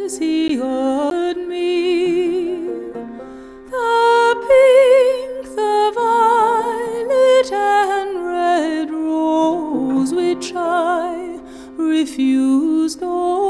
things he offered me. The pink, the violet, and red rose which I refused.